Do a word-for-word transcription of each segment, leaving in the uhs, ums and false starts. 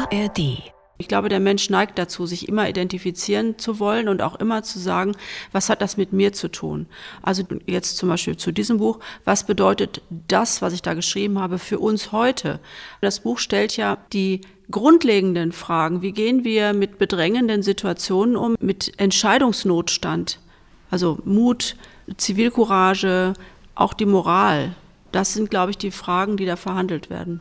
A R D. Ich glaube, der Mensch neigt dazu, sich immer identifizieren zu wollen und auch immer zu sagen, was hat das mit mir zu tun? Also jetzt zum Beispiel zu diesem Buch, was bedeutet das, was ich da geschrieben habe, für uns heute? Das Buch stellt ja die grundlegenden Fragen. Wie gehen wir mit bedrängenden Situationen um, mit Entscheidungsnotstand? Also Mut, Zivilcourage, auch die Moral. Das sind, glaube ich, die Fragen, die da verhandelt werden.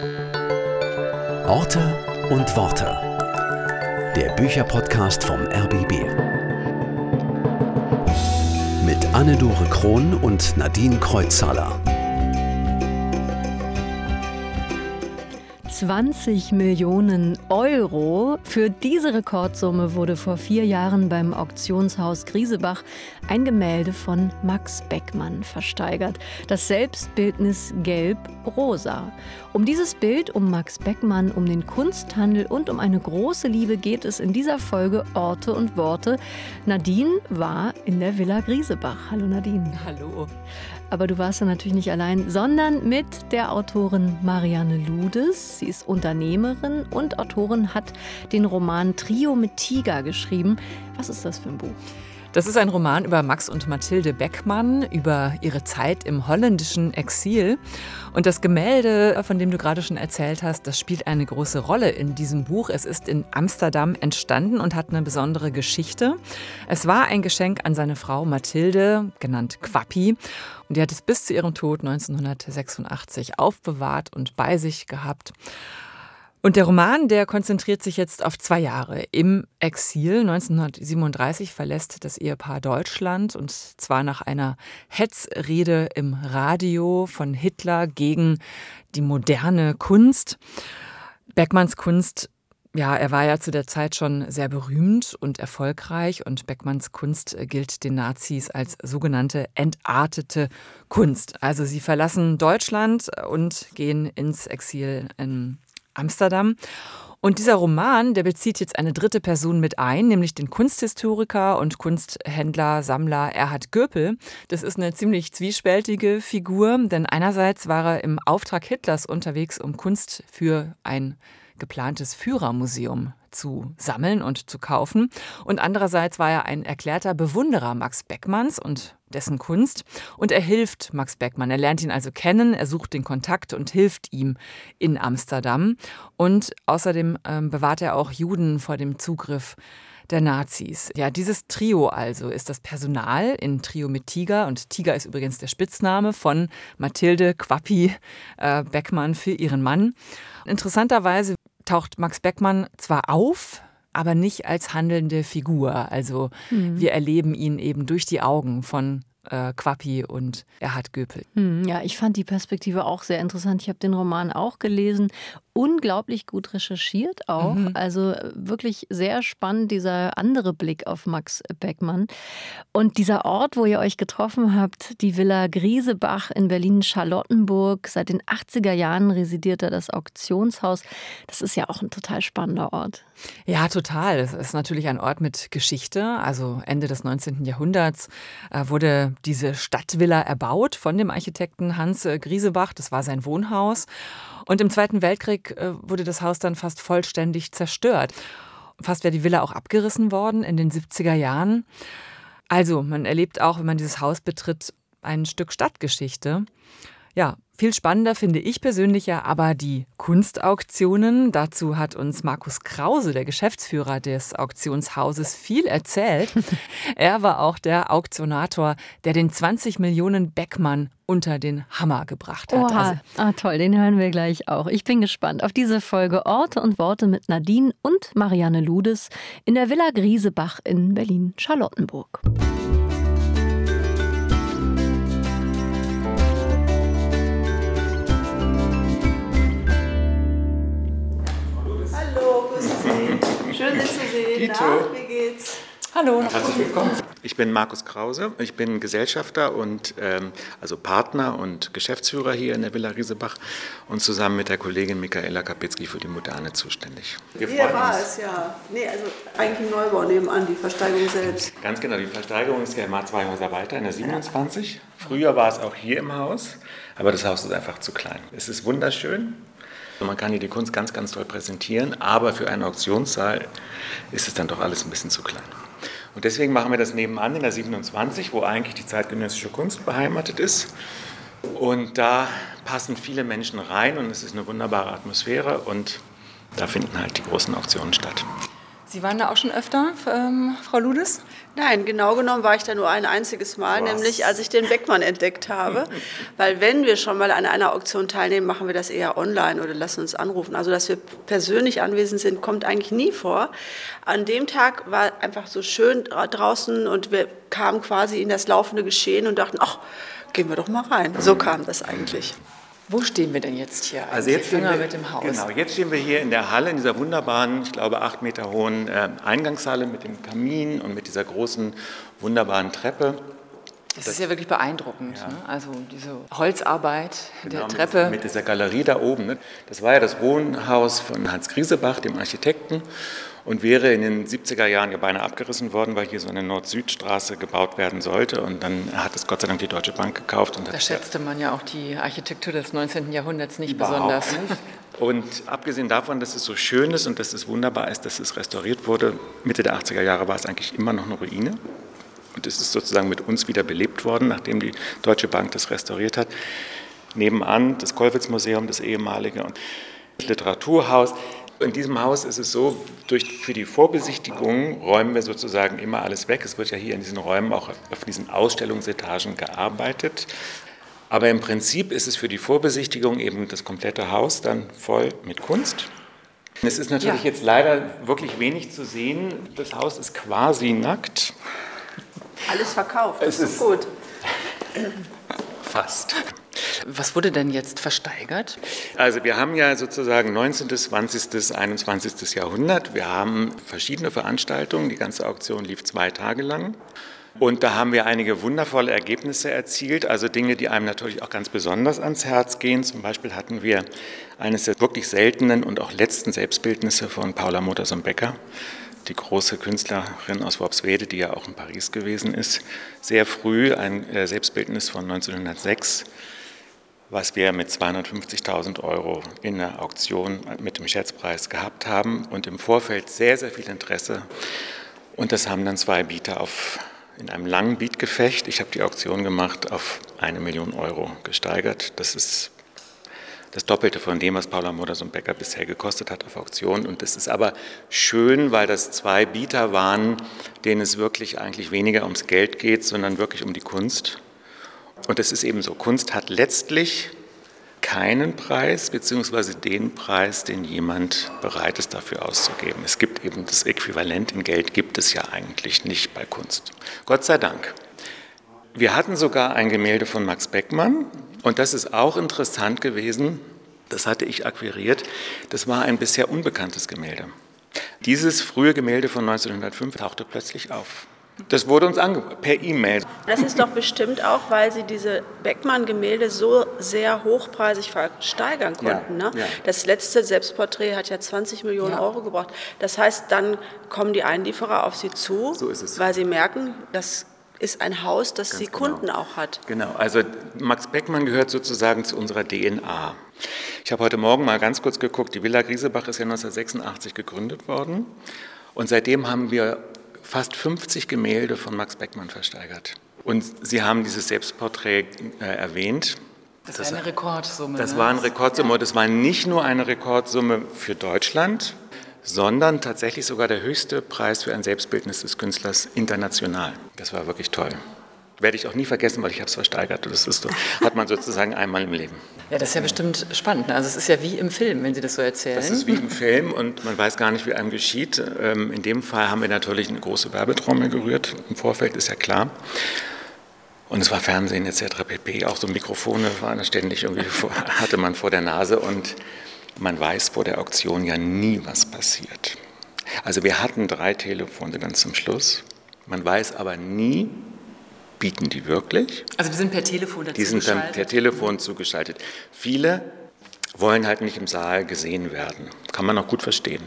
Orte und Worte. Der Bücherpodcast vom R B B. Mit Anne-Dore Krohn und Nadine Kreuzhaler. zwanzig Millionen Euro. Für diese Rekordsumme wurde vor vier Jahren beim Auktionshaus Griesebach ein Gemälde von Max Beckmann versteigert. Das Selbstbildnis Gelb-Rosa. Um dieses Bild, um Max Beckmann, um den Kunsthandel und um eine große Liebe geht es in dieser Folge Orte und Worte. Nadine war in der Villa Griesebach. Hallo Nadine. Hallo. Aber du warst ja natürlich nicht allein, sondern mit der Autorin Marianne Ludes. Sie ist Unternehmerin und Autorin, hat den Roman Trio mit Tiger geschrieben. Was ist das für ein Buch? Das ist ein Roman über Max und Mathilde Beckmann, über ihre Zeit im holländischen Exil. Und das Gemälde, von dem du gerade schon erzählt hast, das spielt eine große Rolle in diesem Buch. Es ist in Amsterdam entstanden und hat eine besondere Geschichte. Es war ein Geschenk an seine Frau Mathilde, genannt Quappi. Und die hat es bis zu ihrem Tod neunzehnhundertsechsundachtzig aufbewahrt und bei sich gehabt. Und der Roman, der konzentriert sich jetzt auf zwei Jahre. Im Exil neunzehnhundertsiebenunddreißig verlässt das Ehepaar Deutschland, und zwar nach einer Hetzrede im Radio von Hitler gegen die moderne Kunst. Beckmanns Kunst, ja, er war ja zu der Zeit schon sehr berühmt und erfolgreich, und Beckmanns Kunst gilt den Nazis als sogenannte entartete Kunst. Also sie verlassen Deutschland und gehen ins Exil in Amsterdam. Und dieser Roman, der bezieht jetzt eine dritte Person mit ein, nämlich den Kunsthistoriker und Kunsthändler, Sammler Erhard Göpel. Das ist eine ziemlich zwiespältige Figur, denn einerseits war er im Auftrag Hitlers unterwegs, um Kunst für ein geplantes Führermuseum zu sammeln und zu kaufen. Und andererseits war er ein erklärter Bewunderer Max Beckmanns und dessen Kunst. Und er hilft Max Beckmann. Er lernt ihn also kennen, er sucht den Kontakt und hilft ihm in Amsterdam. Und außerdem ähm, bewahrt er auch Juden vor dem Zugriff der Nazis. Ja, dieses Trio also ist das Personal in Trio mit Tiger. Und Tiger ist übrigens der Spitzname von Mathilde Quappi äh, Beckmann für ihren Mann. Interessanterweise taucht Max Beckmann zwar auf, aber nicht als handelnde Figur. Also mhm. wir erleben ihn eben durch die Augen von äh, Quappi und Erhard Göpel. Mhm, ja, ich fand die Perspektive auch sehr interessant. Ich habe den Roman auch gelesen. Unglaublich gut recherchiert auch. Mhm. Also wirklich sehr spannend, dieser andere Blick auf Max Beckmann. Und dieser Ort, wo ihr euch getroffen habt, die Villa Griesebach in Berlin-Charlottenburg. Seit den achtziger Jahren residiert da das Auktionshaus. Das ist ja auch ein total spannender Ort. Ja, total. Es ist natürlich ein Ort mit Geschichte. Also Ende des neunzehnten Jahrhunderts äh, wurde diese Stadtvilla erbaut von dem Architekten Hans Griesebach. Das war sein Wohnhaus. Und im Zweiten Weltkrieg äh, wurde das Haus dann fast vollständig zerstört. Fast wäre die Villa auch abgerissen worden in den siebziger Jahren. Also man erlebt auch, wenn man dieses Haus betritt, ein Stück Stadtgeschichte. Ja, viel spannender finde ich persönlich ja aber die Kunstauktionen. Dazu hat uns Markus Krause, der Geschäftsführer des Auktionshauses, viel erzählt. Er war auch der Auktionator, der den zwanzig Millionen Beckmann unter den Hammer gebracht hat. Oha. Also, ah, toll, den hören wir gleich auch. Ich bin gespannt auf diese Folge Orte und Worte mit Nadine und Marianne Ludes in der Villa Griesebach in Berlin-Charlottenburg. Schön, Sie zu sehen. Na, wie geht's? Hallo. Herzlich willkommen. Ich bin Markus Krause. Ich bin Gesellschafter und ähm, also Partner und Geschäftsführer hier in der Villa Griesebach und zusammen mit der Kollegin Michaela Kapitzky für die Moderne zuständig. Wir Hier war uns. es, ja. Nee, also eigentlich ein Neubau nebenan, die Versteigerung selbst. Ganz genau, die Versteigerung ist ja immer zwei Häuser weiter in der siebenundzwanzig. Ja. Früher war es auch hier im Haus, aber das Haus ist einfach zu klein. Es ist wunderschön. Man kann hier die Kunst ganz, ganz toll präsentieren, aber für einen Auktionssaal ist es dann doch alles ein bisschen zu klein. Und deswegen machen wir das nebenan in der siebenundzwanzig, wo eigentlich die zeitgenössische Kunst beheimatet ist. Und da passen viele Menschen rein und es ist eine wunderbare Atmosphäre und da finden halt die großen Auktionen statt. Sie waren da auch schon öfter, ähm, Frau Ludes? Nein, genau genommen war ich da nur ein einziges Mal, Was? nämlich als ich den Beckmann entdeckt habe. Weil wenn wir schon mal an einer Auktion teilnehmen, machen wir das eher online oder lassen uns anrufen. Also dass wir persönlich anwesend sind, kommt eigentlich nie vor. An dem Tag war einfach so schön draußen und wir kamen quasi in das laufende Geschehen und dachten, ach, gehen wir doch mal rein. So kam das eigentlich. Wo stehen wir denn jetzt hier? Also jetzt stehen wir mit dem Haus. Genau, jetzt stehen wir hier in der Halle, in dieser wunderbaren, ich glaube acht Meter hohen äh, Eingangshalle mit dem Kamin und mit dieser großen, wunderbaren Treppe. Das, das ist ja wirklich beeindruckend. Ja. Ne? Also diese Holzarbeit genau, der Treppe. Mit, mit dieser Galerie da oben. Ne? Das war ja das Wohnhaus von Hans Griesebach, dem Architekten. Und wäre in den siebziger Jahren ja beinahe abgerissen worden, weil hier so eine Nord-Süd-Straße gebaut werden sollte. Und dann hat es Gott sei Dank die Deutsche Bank gekauft. Und da schätzte man ja auch die Architektur des neunzehnten Jahrhunderts nicht besonders. Nicht. Und abgesehen davon, dass es so schön ist und dass es wunderbar ist, dass es restauriert wurde, Mitte der achtziger Jahre war es eigentlich immer noch eine Ruine. Und es ist sozusagen mit uns wieder belebt worden, nachdem die Deutsche Bank das restauriert hat. Nebenan das Kollwitz-Museum, das ehemalige, und das Literaturhaus. In diesem Haus ist es so, durch, für die Vorbesichtigung räumen wir sozusagen immer alles weg. Es wird ja hier in diesen Räumen auch auf diesen Ausstellungsetagen gearbeitet. Aber im Prinzip ist es für die Vorbesichtigung eben das komplette Haus dann voll mit Kunst. Es ist natürlich ja. jetzt leider wirklich wenig zu sehen. Das Haus ist quasi nackt. Alles verkauft, das es ist gut. Fast. Was wurde denn jetzt versteigert? Also wir haben ja sozusagen neunzehnten., zwanzigsten., einundzwanzigsten. Jahrhundert. Wir haben verschiedene Veranstaltungen. Die ganze Auktion lief zwei Tage lang. Und da haben wir einige wundervolle Ergebnisse erzielt, also Dinge, die einem natürlich auch ganz besonders ans Herz gehen. Zum Beispiel hatten wir eines der wirklich seltenen und auch letzten Selbstbildnisse von Paula Modersohn-Becker, die große Künstlerin aus Worpswede, die ja auch in Paris gewesen ist. Sehr früh ein Selbstbildnis von neunzehnhundertsechs, was wir mit zweihundertfünfzigtausend Euro in der Auktion mit dem Schätzpreis gehabt haben und im Vorfeld sehr, sehr viel Interesse. Und das haben dann zwei Bieter auf, in einem langen Bietgefecht, ich habe die Auktion gemacht, auf eine Million Euro gesteigert. Das ist das Doppelte von dem, was Paula Modersohn-Becker bisher gekostet hat auf Auktion. Und das ist aber schön, weil das zwei Bieter waren, denen es wirklich eigentlich weniger ums Geld geht, sondern wirklich um die Kunst. Und es ist eben so, Kunst hat letztlich keinen Preis, beziehungsweise den Preis, den jemand bereit ist, dafür auszugeben. Es gibt eben das Äquivalent in Geld, gibt es ja eigentlich nicht bei Kunst. Gott sei Dank. Wir hatten sogar ein Gemälde von Max Beckmann und das ist auch interessant gewesen, das hatte ich akquiriert, das war ein bisher unbekanntes Gemälde. Dieses frühe Gemälde von neunzehnhundertfünf tauchte plötzlich auf. Das wurde uns angeboten, per E-Mail. Das ist doch bestimmt auch, weil Sie diese Beckmann-Gemälde so sehr hochpreisig versteigern konnten. Ja, ne? ja. Das letzte Selbstporträt hat ja zwanzig Millionen Ja. Euro gebracht. Das heißt, dann kommen die Einlieferer auf Sie zu, So ist es. weil sie merken, das ist ein Haus, das Ganz die genau. Kunden auch hat. Genau, also Max Beckmann gehört sozusagen zu unserer D N A. Ich habe heute Morgen mal ganz kurz geguckt, die Villa Griesebach ist ja neunzehnhundertsechsundachtzig gegründet worden und seitdem haben wir fast fünfzig Gemälde von Max Beckmann versteigert. Und Sie haben dieses Selbstporträt äh, erwähnt. Das war eine Rekordsumme. Das ne? war eine Rekordsumme und es war nicht nur eine Rekordsumme für Deutschland, sondern tatsächlich sogar der höchste Preis für ein Selbstbildnis des Künstlers international. Das war wirklich toll. Werde ich auch nie vergessen, weil ich habe es versteigert. Das ist so, hat man sozusagen einmal im Leben. Ja, das ist ja bestimmt spannend. Also es ist ja wie im Film, wenn Sie das so erzählen. Das ist wie im Film und man weiß gar nicht, wie einem geschieht. In dem Fall haben wir natürlich eine große Werbetrommel gerührt. Im Vorfeld ist ja klar. Und es war Fernsehen et cetera pp. Auch so Mikrofone waren ständig irgendwie vor, hatte man vor der Nase und man weiß vor der Auktion ja nie, was passiert. Also wir hatten drei Telefone dann zum Schluss. Man weiß aber nie, bieten die wirklich? Also die sind per Telefon dazu Die sind dann per Telefon zugeschaltet. Viele wollen halt nicht im Saal gesehen werden. Kann man auch gut verstehen.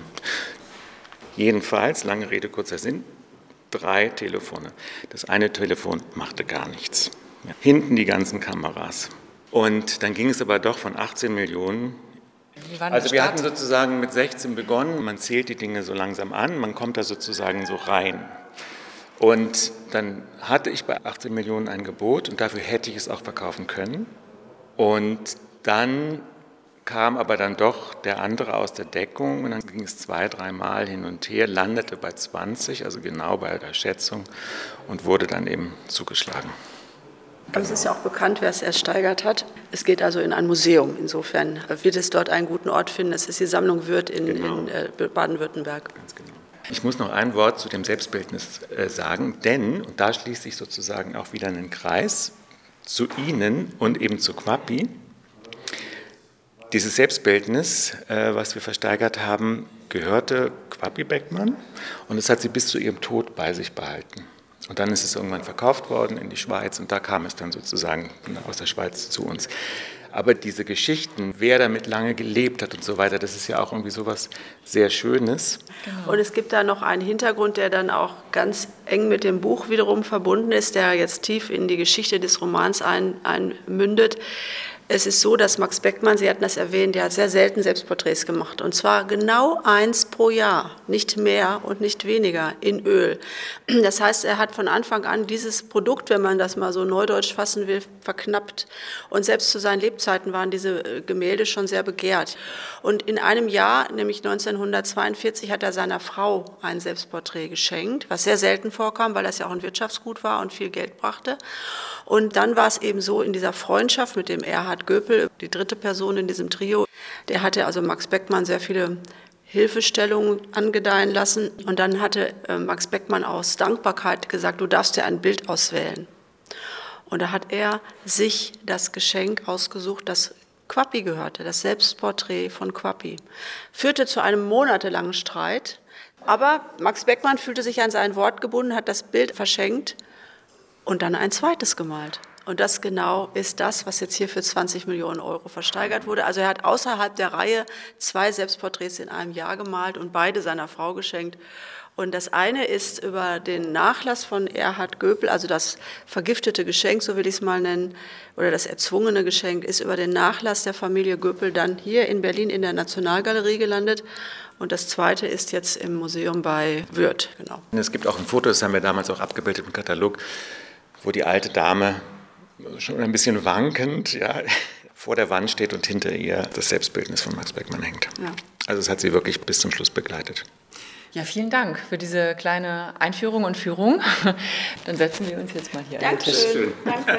Jedenfalls, lange Rede, kurzer Sinn, drei Telefone. Das eine Telefon machte gar nichts. Ja. Hinten die ganzen Kameras. Und dann ging es aber doch von achtzehn Millionen Wie war denn Also der wir Start? hatten sozusagen mit sechzehn begonnen, man zählt die Dinge so langsam an, man kommt da sozusagen so rein. Und dann hatte ich bei achtzehn Millionen ein Gebot und dafür hätte ich es auch verkaufen können. Und dann kam aber dann doch der andere aus der Deckung und dann ging es zwei, dreimal hin und her, landete bei zwanzig, also genau bei der Schätzung und wurde dann eben zugeschlagen. Aber es ist ja auch bekannt, wer es ersteigert hat. Es geht also in ein Museum. Insofern wird es dort einen guten Ort finden. Es ist die Sammlung Würth in, genau. in äh, Baden-Württemberg. Ganz genau. Ich muss noch ein Wort zu dem Selbstbildnis äh, sagen, denn, und da schließt sich sozusagen auch wieder einen Kreis zu Ihnen und eben zu Quappi. Dieses Selbstbildnis, äh, was wir versteigert haben, gehörte Quappi Beckmann und es hat sie bis zu ihrem Tod bei sich behalten. Und dann ist es irgendwann verkauft worden in die Schweiz und da kam es dann sozusagen aus der Schweiz zu uns. Aber diese Geschichten, wer damit lange gelebt hat und so weiter, das ist ja auch irgendwie sowas sehr Schönes. Genau. Und es gibt da noch einen Hintergrund, der dann auch ganz eng mit dem Buch wiederum verbunden ist, der jetzt tief in die Geschichte des Romans ein, einmündet. Es ist so, dass Max Beckmann, Sie hatten das erwähnt, der hat sehr selten Selbstporträts gemacht. Und zwar genau eins pro Jahr, nicht mehr und nicht weniger, in Öl. Das heißt, er hat von Anfang an dieses Produkt, wenn man das mal so neudeutsch fassen will, verknappt. Und selbst zu seinen Lebzeiten waren diese Gemälde schon sehr begehrt. Und in einem Jahr, nämlich neunzehnhundertzweiundvierzig, hat er seiner Frau ein Selbstporträt geschenkt, was sehr selten vorkam, weil das ja auch ein Wirtschaftsgut war und viel Geld brachte. Und dann war es eben so, in dieser Freundschaft mit dem Erhard Göpel, die dritte Person in diesem Trio, der hatte also Max Beckmann sehr viele Hilfestellungen angedeihen lassen. Und dann hatte äh, Max Beckmann aus Dankbarkeit gesagt, du darfst dir ein Bild auswählen. Und da hat er sich das Geschenk ausgesucht, das Quappi gehörte, das Selbstporträt von Quappi. Führte zu einem monatelangen Streit, aber Max Beckmann fühlte sich an sein Wort gebunden, hat das Bild verschenkt und dann ein zweites gemalt. Und das genau ist das, was jetzt hier für zwanzig Millionen Euro versteigert wurde. Also er hat außerhalb der Reihe zwei Selbstporträts in einem Jahr gemalt und beide seiner Frau geschenkt. Und das eine ist über den Nachlass von Erhard Göpel, also das vergiftete Geschenk, so will ich es mal nennen, oder das erzwungene Geschenk, ist über den Nachlass der Familie Göpel dann hier in Berlin in der Nationalgalerie gelandet. Und das zweite ist jetzt im Museum bei Würth. Genau. Es gibt auch ein Foto, das haben wir damals auch abgebildet im Katalog, wo die alte Dame schon ein bisschen wankend ja, vor der Wand steht und hinter ihr das Selbstbildnis von Max Beckmann hängt. Ja. Also es hat sie wirklich bis zum Schluss begleitet. Ja, vielen Dank für diese kleine Einführung und Führung. Dann setzen wir uns jetzt mal hier an den Tisch. Dankeschön. Danke.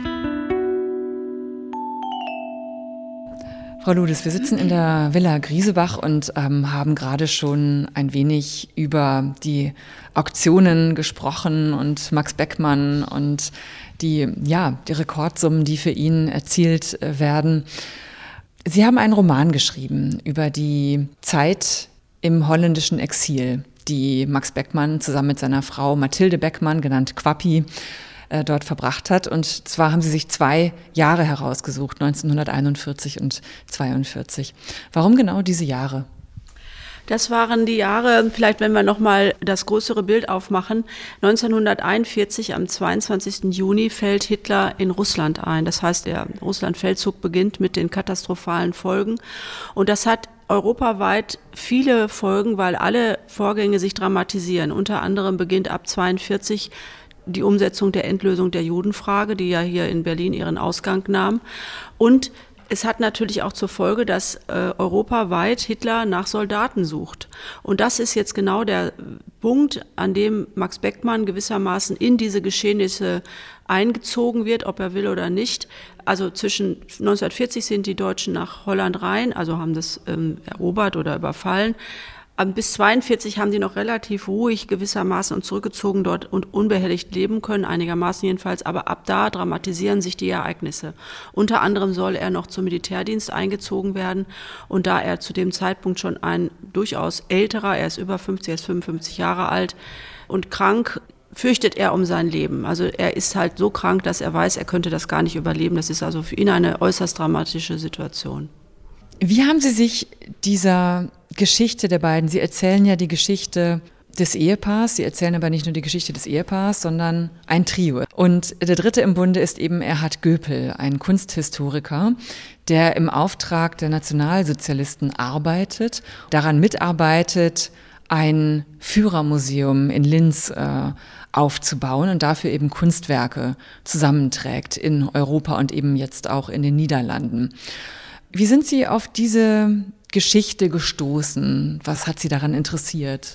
Frau Ludes, wir sitzen in der Villa Griesebach und ähm, haben gerade schon ein wenig über die Auktionen gesprochen und Max Beckmann und die, ja, die Rekordsummen, die für ihn erzielt werden. Sie haben einen Roman geschrieben über die Zeit im holländischen Exil, die Max Beckmann zusammen mit seiner Frau Mathilde Beckmann, genannt Quappi, äh, dort verbracht hat. Und zwar haben sie sich zwei Jahre herausgesucht, neunzehnhunderteinundvierzig und zweiundvierzig. Warum genau diese Jahre? Das waren die Jahre, vielleicht wenn wir nochmal das größere Bild aufmachen, neunzehnhunderteinundvierzig, am zweiundzwanzigsten Juni, fällt Hitler in Russland ein. Das heißt, der Russlandfeldzug beginnt mit den katastrophalen Folgen. Und das hat europaweit viele Folgen, weil alle Vorgänge sich dramatisieren. Unter anderem beginnt ab zweiundvierzig die Umsetzung der Endlösung der Judenfrage, die ja hier in Berlin ihren Ausgang nahm. Und es hat natürlich auch zur Folge, dass äh, europaweit Hitler nach Soldaten sucht. Und das ist jetzt genau der Punkt, an dem Max Beckmann gewissermaßen in diese Geschehnisse eingezogen wird, ob er will oder nicht. Also zwischen neunzehnhundertvierzig sind die Deutschen nach Holland rein, also haben das ähm, erobert oder überfallen. Bis zweiundvierzig haben die noch relativ ruhig gewissermaßen und zurückgezogen dort und unbehelligt leben können, einigermaßen jedenfalls. Aber ab da dramatisieren sich die Ereignisse. Unter anderem soll er noch zum Militärdienst eingezogen werden. Und da er zu dem Zeitpunkt schon ein durchaus älterer, er ist über fünfzig, er ist fünfundfünfzig Jahre alt und krank, fürchtet er um sein Leben. Also er ist halt so krank, dass er weiß, er könnte das gar nicht überleben. Das ist also für ihn eine äußerst dramatische Situation. Wie haben Sie sich dieser Geschichte der beiden, Sie erzählen ja die Geschichte des Ehepaars. Sie erzählen aber nicht nur die Geschichte des Ehepaars, sondern ein Trio. Und der dritte im Bunde ist eben Erhard Göpel, ein Kunsthistoriker, der im Auftrag der Nationalsozialisten arbeitet, daran mitarbeitet, ein Führermuseum in Linz äh, aufzubauen und dafür eben Kunstwerke zusammenträgt in Europa und eben jetzt auch in den Niederlanden. Wie sind Sie auf diese Geschichte gestoßen? Was hat Sie daran interessiert?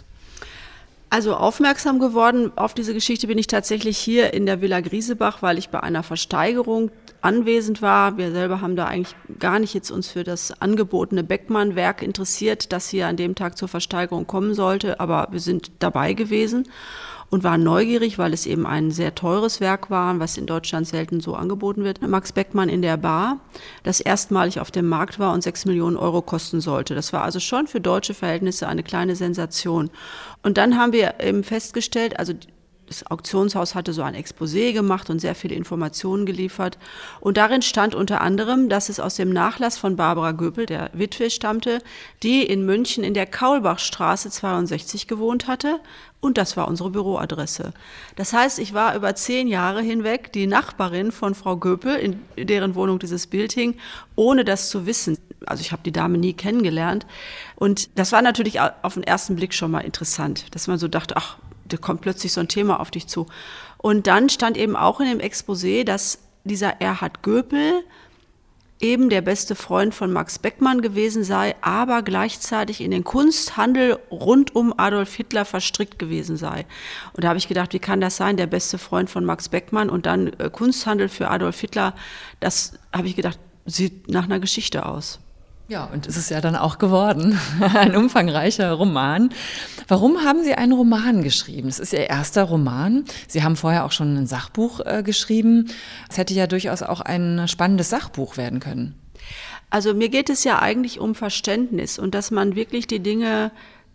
Also aufmerksam geworden auf diese Geschichte bin ich tatsächlich hier in der Villa Griesebach, weil ich bei einer Versteigerung anwesend war. Wir selber haben da eigentlich gar nicht jetzt uns für das angebotene Beckmann-Werk interessiert, das hier an dem Tag zur Versteigerung kommen sollte, aber wir sind dabei gewesen und waren neugierig, weil es eben ein sehr teures Werk war, was in Deutschland selten so angeboten wird. Max Beckmann in der Bar, das erstmalig auf dem Markt war und sechs Millionen Euro kosten sollte. Das war also schon für deutsche Verhältnisse eine kleine Sensation. Und dann haben wir eben festgestellt, also das Auktionshaus hatte so ein Exposé gemacht und sehr viele Informationen geliefert. Und darin stand unter anderem, dass es aus dem Nachlass von Barbara Göpel, der Witwe, stammte, die in München in der Kaulbachstraße zweiundsechzig gewohnt hatte. Und das war unsere Büroadresse. Das heißt, ich war über zehn Jahre hinweg die Nachbarin von Frau Göpel, in deren Wohnung dieses Bild hing, ohne das zu wissen. Also ich habe die Dame nie kennengelernt. Und das war natürlich auf den ersten Blick schon mal interessant, dass man so dachte, ach, da kommt plötzlich so ein Thema auf dich zu. Und dann stand eben auch in dem Exposé, dass dieser Erhard Göpel eben der beste Freund von Max Beckmann gewesen sei, aber gleichzeitig in den Kunsthandel rund um Adolf Hitler verstrickt gewesen sei. Und da habe ich gedacht, wie kann das sein, der beste Freund von Max Beckmann und dann äh, Kunsthandel für Adolf Hitler? Das habe ich gedacht, sieht nach einer Geschichte aus. Ja, und es ist ja dann auch geworden, ein umfangreicher Roman. Warum haben Sie einen Roman geschrieben? Das ist Ihr erster Roman. Sie haben vorher auch schon ein Sachbuch äh, geschrieben. Es hätte ja durchaus auch ein spannendes Sachbuch werden können. Also mir geht es ja eigentlich um Verständnis und dass man wirklich die Dinge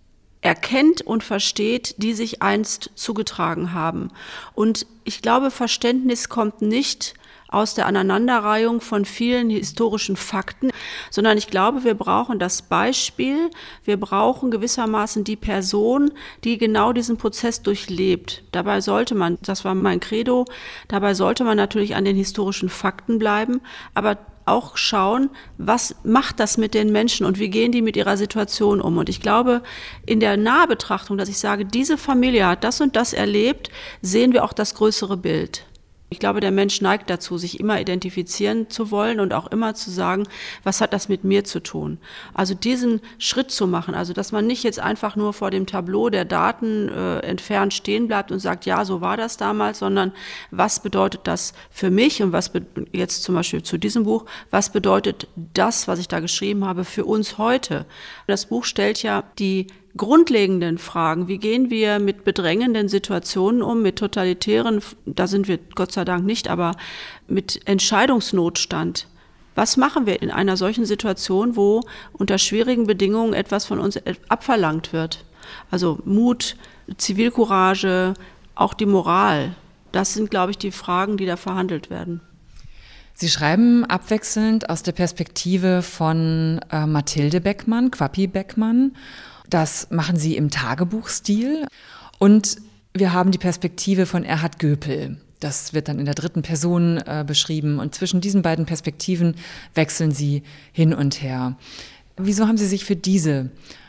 erkennt und versteht, die sich einst zugetragen haben. Und ich glaube, Verständnis kommt nicht aus der Aneinanderreihung von vielen historischen Fakten, sondern ich glaube, wir brauchen das Beispiel, wir brauchen gewissermaßen die Person, die genau diesen Prozess durchlebt. Dabei sollte man, das war mein Credo, dabei sollte man natürlich an den historischen Fakten bleiben, aber auch schauen, was macht das mit den Menschen und wie gehen die mit ihrer Situation um. Und ich glaube, in der Nahbetrachtung, dass ich sage, diese Familie hat das und das erlebt, sehen wir auch das größere Bild. Ich glaube, der Mensch neigt dazu, sich immer identifizieren zu wollen und auch immer zu sagen, was hat das mit mir zu tun? Also diesen Schritt zu machen, also dass man nicht jetzt einfach nur vor dem Tableau der Daten äh, entfernt stehen bleibt und sagt, ja, so war das damals, sondern was bedeutet das für mich und was be- jetzt zum Beispiel zu diesem Buch, was bedeutet das, was ich da geschrieben habe, für uns heute? Das Buch stellt ja die grundlegenden Fragen, wie gehen wir mit bedrängenden Situationen um, mit totalitären, da sind wir Gott sei Dank nicht, aber mit Entscheidungsnotstand. Was machen wir in einer solchen Situation, wo unter schwierigen Bedingungen etwas von uns abverlangt wird? Also Mut, Zivilcourage, auch die Moral. Das sind, glaube ich, die Fragen, die da verhandelt werden. Sie schreiben abwechselnd aus der Perspektive von äh, Mathilde Beckmann, Quappi Beckmann. Das machen Sie im Tagebuchstil. Und wir haben die Perspektive von Erhard Göpel. Das wird dann in der dritten Person äh, beschrieben. Und zwischen diesen beiden Perspektiven wechseln Sie hin und her. Wieso haben Sie sich für diese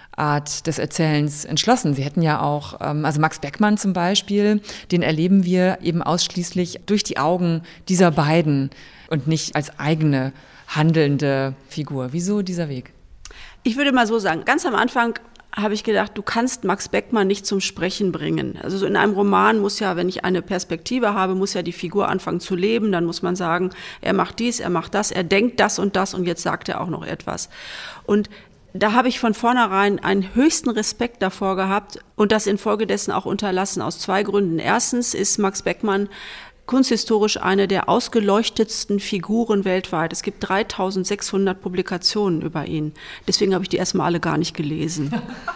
Art des Erzählens entschlossen? Sie hätten ja auch, ähm, also Max Beckmann zum Beispiel, den erleben wir eben ausschließlich durch die Augen dieser beiden und nicht als eigene handelnde Figur. Wieso dieser Weg? Ich würde mal so sagen, ganz am Anfang habe ich gedacht, du kannst Max Beckmann nicht zum Sprechen bringen. Also so in einem Roman muss ja, wenn ich eine Perspektive habe, muss ja die Figur anfangen zu leben. Dann muss man sagen, er macht dies, er macht das, er denkt das und das und jetzt sagt er auch noch etwas. Und da habe ich von vornherein einen höchsten Respekt davor gehabt und das infolgedessen auch unterlassen, aus zwei Gründen. Erstens ist Max Beckmann kunsthistorisch eine der ausgeleuchtetsten Figuren weltweit. Es gibt dreitausendsechshundert Publikationen über ihn. Deswegen habe ich die erstmal alle gar nicht gelesen.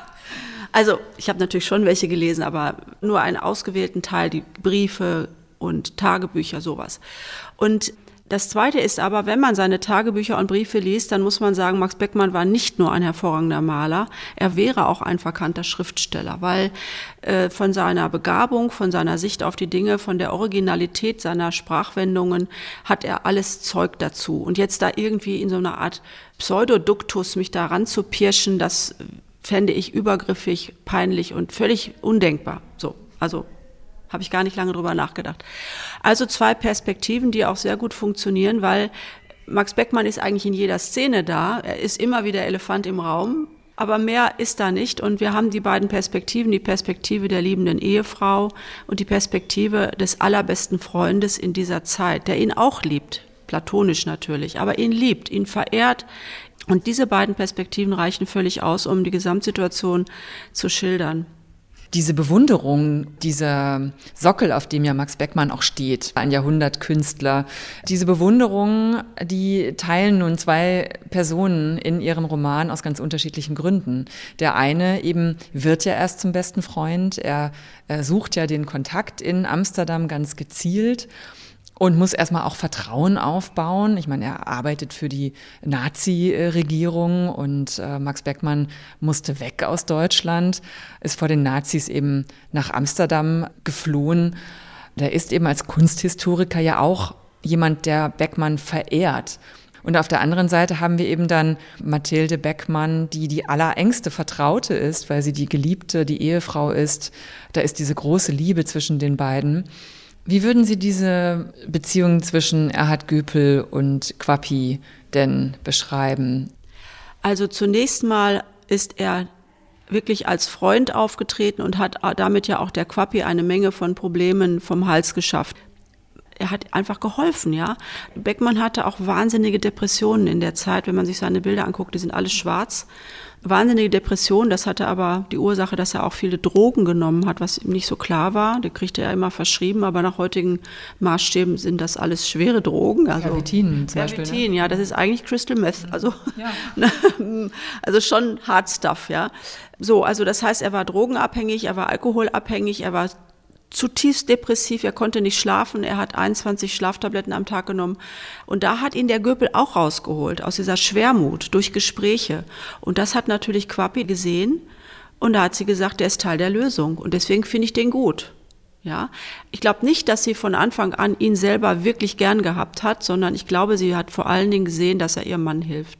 Also ich habe natürlich schon welche gelesen, aber nur einen ausgewählten Teil, die Briefe und Tagebücher, sowas. Und Das Zweite ist aber, wenn man seine Tagebücher und Briefe liest, dann muss man sagen, Max Beckmann war nicht nur ein hervorragender Maler, er wäre auch ein verkannter Schriftsteller, weil äh, von seiner Begabung, von seiner Sicht auf die Dinge, von der Originalität seiner Sprachwendungen hat er alles Zeug dazu. Und jetzt da irgendwie in so einer Art Pseudoduktus mich da ranzupirschen, das fände ich übergriffig, peinlich und völlig undenkbar. So, also habe ich gar nicht lange drüber nachgedacht. Also zwei Perspektiven, die auch sehr gut funktionieren, weil Max Beckmann ist eigentlich in jeder Szene da. Er ist immer wie der Elefant im Raum, aber mehr ist da nicht. Und wir haben die beiden Perspektiven, die Perspektive der liebenden Ehefrau und die Perspektive des allerbesten Freundes in dieser Zeit, der ihn auch liebt, platonisch natürlich, aber ihn liebt, ihn verehrt. Und diese beiden Perspektiven reichen völlig aus, um die Gesamtsituation zu schildern. Diese Bewunderung, dieser Sockel, auf dem ja Max Beckmann auch steht, ein Jahrhundertkünstler, diese Bewunderung, die teilen nun zwei Personen in ihren Roman aus ganz unterschiedlichen Gründen. Der eine eben wird ja erst zum besten Freund, er, er sucht ja den Kontakt in Amsterdam ganz gezielt und muss erstmal auch Vertrauen aufbauen. Ich meine, er arbeitet für die Nazi-Regierung und äh, Max Beckmann musste weg aus Deutschland, ist vor den Nazis eben nach Amsterdam geflohen. Der ist eben als Kunsthistoriker ja auch jemand, der Beckmann verehrt. Und auf der anderen Seite haben wir eben dann Mathilde Beckmann, die die allerengste Vertraute ist, weil sie die Geliebte, die Ehefrau ist. Da ist diese große Liebe zwischen den beiden. Wie würden Sie diese Beziehung zwischen Erhard Göpel und Quappi denn beschreiben? Also zunächst mal ist er wirklich als Freund aufgetreten und hat damit ja auch der Quappi eine Menge von Problemen vom Hals geschafft. Er hat einfach geholfen, ja. Beckmann hatte auch wahnsinnige Depressionen in der Zeit, wenn man sich seine Bilder anguckt, die sind alle schwarz. Wahnsinnige Depressionen, das hatte aber die Ursache, dass er auch viele Drogen genommen hat, was ihm nicht so klar war. Die kriegte er immer verschrieben, aber nach heutigen Maßstäben sind das alles schwere Drogen. Also Pervitin zum Beispiel. Pervitin, ne? Ja, das ist eigentlich Crystal Meth, also, ja. also schon Hard Stuff, ja. So, also das heißt, er war drogenabhängig, er war alkoholabhängig, er war zutiefst depressiv, er konnte nicht schlafen, er hat einundzwanzig Schlaftabletten am Tag genommen und da hat ihn der Göpel auch rausgeholt, aus dieser Schwermut, durch Gespräche und das hat natürlich Quappi gesehen und da hat sie gesagt, der ist Teil der Lösung und deswegen finde ich den gut. Ja, ich glaube nicht, dass sie von Anfang an ihn selber wirklich gern gehabt hat, sondern ich glaube, sie hat vor allen Dingen gesehen, dass er ihrem Mann hilft.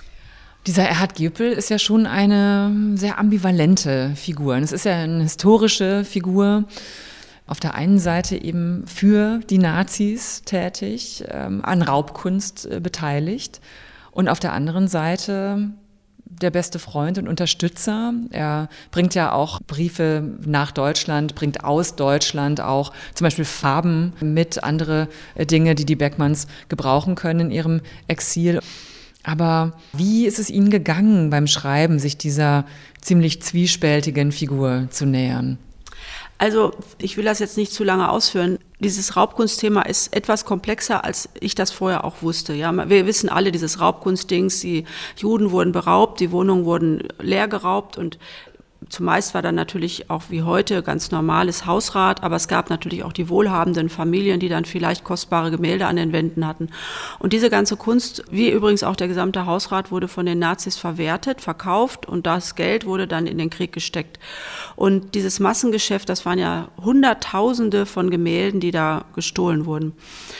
Dieser Erhard Göpel ist ja schon eine sehr ambivalente Figur. Es ist ja eine historische Figur. Auf der einen Seite eben für die Nazis tätig, ähm, an Raubkunst äh, beteiligt und auf der anderen Seite der beste Freund und Unterstützer. Er bringt ja auch Briefe nach Deutschland, bringt aus Deutschland auch zum Beispiel Farben mit, andere äh, Dinge, die die Beckmanns gebrauchen können in ihrem Exil. Aber wie ist es Ihnen gegangen beim Schreiben, sich dieser ziemlich zwiespältigen Figur zu nähern? Also ich will das jetzt nicht zu lange ausführen. Dieses Raubkunstthema ist etwas komplexer, als ich das vorher auch wusste. Ja, wir wissen alle dieses Raubkunstdings, die Juden wurden beraubt, die Wohnungen wurden leer geraubt und zumeist war dann natürlich auch wie heute ganz normales Hausrat, aber es gab natürlich auch die wohlhabenden Familien, die dann vielleicht kostbare Gemälde an den Wänden hatten. Und diese ganze Kunst, wie übrigens auch der gesamte Hausrat, wurde von den Nazis verwertet, verkauft und das Geld wurde dann in den Krieg gesteckt. Und dieses Massengeschäft, das waren ja Hunderttausende von Gemälden, die da gestohlen wurden.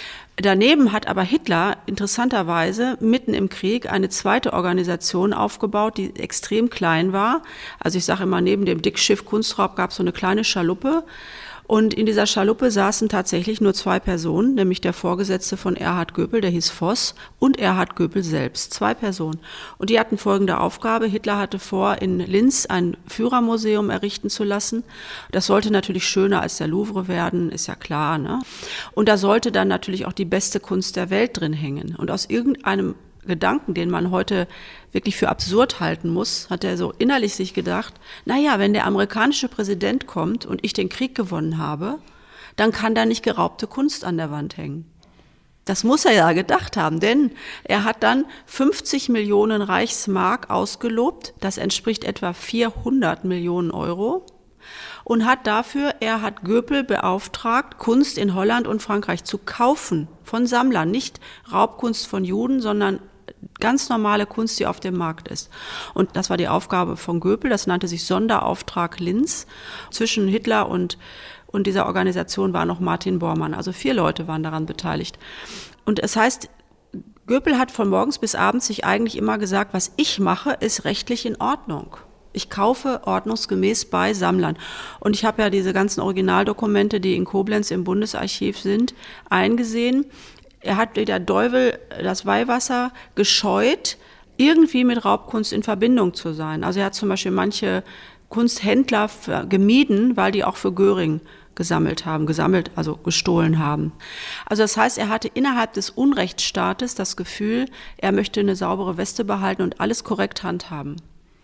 Daneben hat aber Hitler interessanterweise mitten im Krieg eine zweite Organisation aufgebaut, die extrem klein war. Also ich sage immer, neben dem Dickschiff Kunstraub gab es so eine kleine Schaluppe. Und in dieser Schaluppe saßen tatsächlich nur zwei Personen, nämlich der Vorgesetzte von Erhard Göpel, der hieß Voss, und Erhard Göpel selbst, zwei Personen. Und die hatten folgende Aufgabe: Hitler hatte vor, in Linz ein Führermuseum errichten zu lassen. Das sollte natürlich schöner als der Louvre werden, ist ja klar, ne? Und da sollte dann natürlich auch die beste Kunst der Welt drin hängen. Und aus irgendeinem Gedanken, den man heute wirklich für absurd halten muss, hat er so innerlich sich gedacht, naja, wenn der amerikanische Präsident kommt und ich den Krieg gewonnen habe, dann kann da nicht geraubte Kunst an der Wand hängen. Das muss er ja gedacht haben, denn er hat dann fünfzig Millionen Reichsmark ausgelobt, das entspricht etwa vierhundert Millionen Euro. und hat dafür, er hat Göpel beauftragt, Kunst in Holland und Frankreich zu kaufen von Sammlern, nicht Raubkunst von Juden, sondern ganz normale Kunst, die auf dem Markt ist. Und das war die Aufgabe von Göpel, das nannte sich Sonderauftrag Linz. Zwischen Hitler und, und dieser Organisation war noch Martin Bormann, also vier Leute waren daran beteiligt. Und es heißt, Göpel hat von morgens bis abends sich eigentlich immer gesagt, was ich mache, ist rechtlich in Ordnung. Ich kaufe ordnungsgemäß bei Sammlern. Und ich habe ja diese ganzen Originaldokumente, die in Koblenz im Bundesarchiv sind, eingesehen. Er hat wie der Teufel das Weihwasser gescheut, irgendwie mit Raubkunst in Verbindung zu sein. Also er hat zum Beispiel manche Kunsthändler gemieden, weil die auch für Göring gesammelt haben, gesammelt, also gestohlen haben. Also das heißt, er hatte innerhalb des Unrechtsstaates das Gefühl, er möchte eine saubere Weste behalten und alles korrekt handhaben.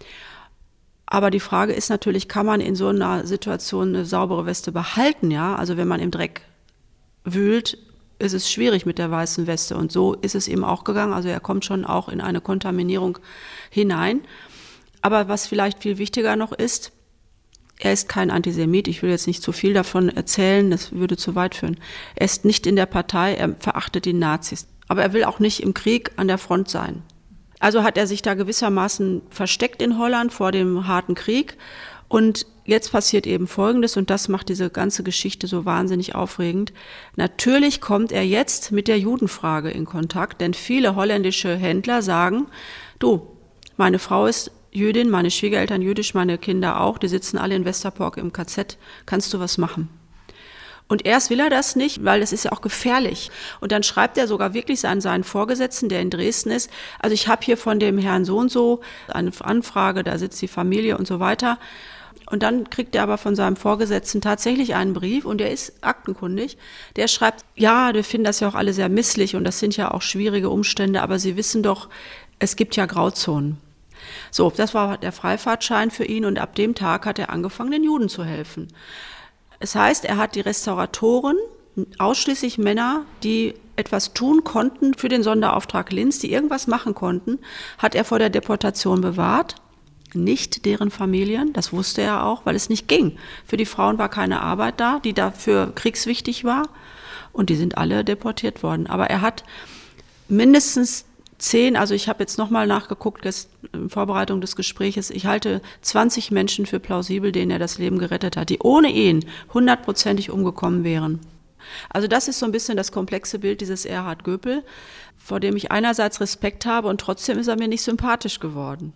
Aber die Frage ist natürlich, kann man in so einer Situation eine saubere Weste behalten? Ja, also wenn man im Dreck wühlt, ist es schwierig mit der weißen Weste. Und so ist es ihm auch gegangen. Also er kommt schon auch in eine Kontaminierung hinein. Aber was vielleicht viel wichtiger noch ist, er ist kein Antisemit. Ich will jetzt nicht zu viel davon erzählen, das würde zu weit führen. Er ist nicht in der Partei, er verachtet die Nazis. Aber er will auch nicht im Krieg an der Front sein. Also hat er sich da gewissermaßen versteckt in Holland vor dem harten Krieg. Und jetzt passiert eben Folgendes, und das macht diese ganze Geschichte so wahnsinnig aufregend. Natürlich kommt er jetzt mit der Judenfrage in Kontakt, denn viele holländische Händler sagen, du, meine Frau ist Jüdin, meine Schwiegereltern jüdisch, meine Kinder auch, die sitzen alle in Westerbork im K Z, kannst du was machen? Und erst will er das nicht, weil das ist ja auch gefährlich. Und dann schreibt er sogar wirklich an seinen Vorgesetzten, der in Dresden ist, also ich habe hier von dem Herrn so und so eine Anfrage, da sitzt die Familie und so weiter. Und dann kriegt er aber von seinem Vorgesetzten tatsächlich einen Brief, und der ist aktenkundig. Der schreibt, ja, wir finden das ja auch alle sehr misslich und das sind ja auch schwierige Umstände, aber Sie wissen doch, es gibt ja Grauzonen. So, das war der Freifahrtschein für ihn, und ab dem Tag hat er angefangen, den Juden zu helfen. Es heißt, er hat die Restauratoren, ausschließlich Männer, die etwas tun konnten für den Sonderauftrag Linz, die irgendwas machen konnten, hat er vor der Deportation bewahrt. Nicht deren Familien, das wusste er auch, weil es nicht ging. Für die Frauen war keine Arbeit da, die dafür kriegswichtig war, und die sind alle deportiert worden. Aber er hat mindestens zehn, also ich habe jetzt nochmal nachgeguckt, in Vorbereitung des Gespräches, ich halte zwanzig Menschen für plausibel, denen er das Leben gerettet hat, die ohne ihn hundertprozentig umgekommen wären. Also das ist so ein bisschen das komplexe Bild dieses Erhard Göpel, vor dem ich einerseits Respekt habe, und trotzdem ist er mir nicht sympathisch geworden.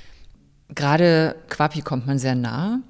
Gerade Quapi kommt man sehr nah.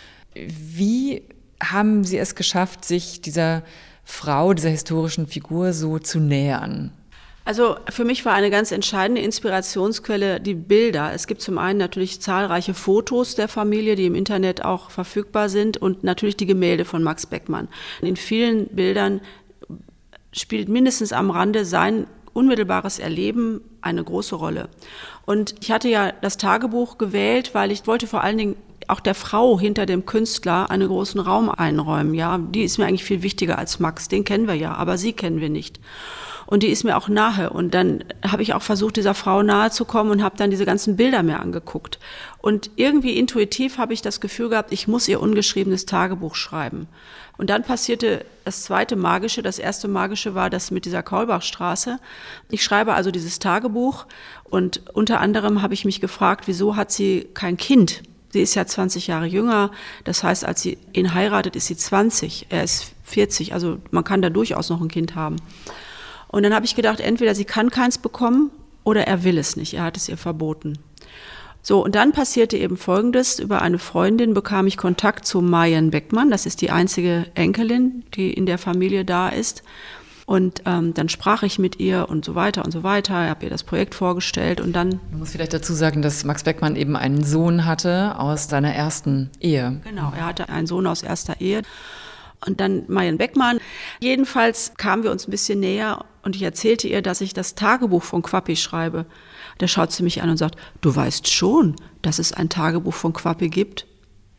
Wie haben Sie es geschafft, sich dieser Frau, dieser historischen Figur so zu nähern? Also für mich war eine ganz entscheidende Inspirationsquelle die Bilder. Es gibt zum einen natürlich zahlreiche Fotos der Familie, die im Internet auch verfügbar sind, und natürlich die Gemälde von Max Beckmann. In vielen Bildern spielt mindestens am Rande sein unmittelbares Erleben eine große Rolle. Und ich hatte ja das Tagebuch gewählt, weil ich wollte vor allen Dingen auch der Frau hinter dem Künstler einen großen Raum einräumen. Ja, die ist mir eigentlich viel wichtiger als Max, den kennen wir ja, aber sie kennen wir nicht. Und die ist mir auch nahe. Und dann habe ich auch versucht, dieser Frau nahe zu kommen, und habe dann diese ganzen Bilder mir angeguckt. Und irgendwie intuitiv habe ich das Gefühl gehabt, ich muss ihr ungeschriebenes Tagebuch schreiben. Und dann passierte das zweite Magische. Das erste Magische war das mit dieser Kaulbachstraße. Ich schreibe also dieses Tagebuch, und unter anderem habe ich mich gefragt, wieso hat sie kein Kind? Sie ist ja zwanzig Jahre jünger. Das heißt, als sie ihn heiratet, ist sie zwanzig. Er ist vierzig. Also man kann da durchaus noch ein Kind haben. Und dann habe ich gedacht, entweder sie kann keins bekommen oder er will es nicht. Er hat es ihr verboten. So, und dann passierte eben Folgendes. Über eine Freundin bekam ich Kontakt zu Marian Beckmann. Das ist die einzige Enkelin, die in der Familie da ist. Und ähm, dann sprach ich mit ihr und so weiter und so weiter. Ich habe ihr das Projekt vorgestellt, und dann... Man muss vielleicht dazu sagen, dass Max Beckmann eben einen Sohn hatte aus seiner ersten Ehe. Genau, er hatte einen Sohn aus erster Ehe. Und dann Marian Beckmann. Jedenfalls kamen wir uns ein bisschen näher, und ich erzählte ihr, dass ich das Tagebuch von Quapi schreibe. Da schaut sie mich an und sagt, du weißt schon, dass es ein Tagebuch von Quapi gibt?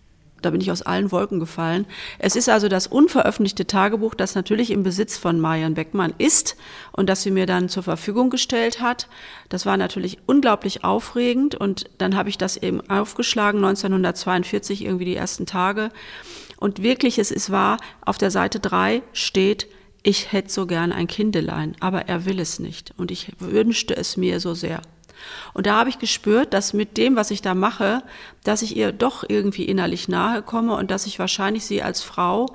da bin ich aus allen Wolken gefallen. Es ist also das unveröffentlichte Tagebuch, das natürlich im Besitz von Marion Beckmann ist und das sie mir dann zur Verfügung gestellt hat. Das war natürlich unglaublich aufregend und dann habe ich das eben aufgeschlagen, neunzehnhundertzweiundvierzig, irgendwie die ersten Tage. Und wirklich, es ist wahr, auf der Seite drei steht, ich hätte so gern ein Kindelein, aber er will es nicht und ich wünschte es mir so sehr. Und da habe ich gespürt, dass mit dem, was ich da mache, dass ich ihr doch irgendwie innerlich nahe komme und dass ich wahrscheinlich sie als Frau,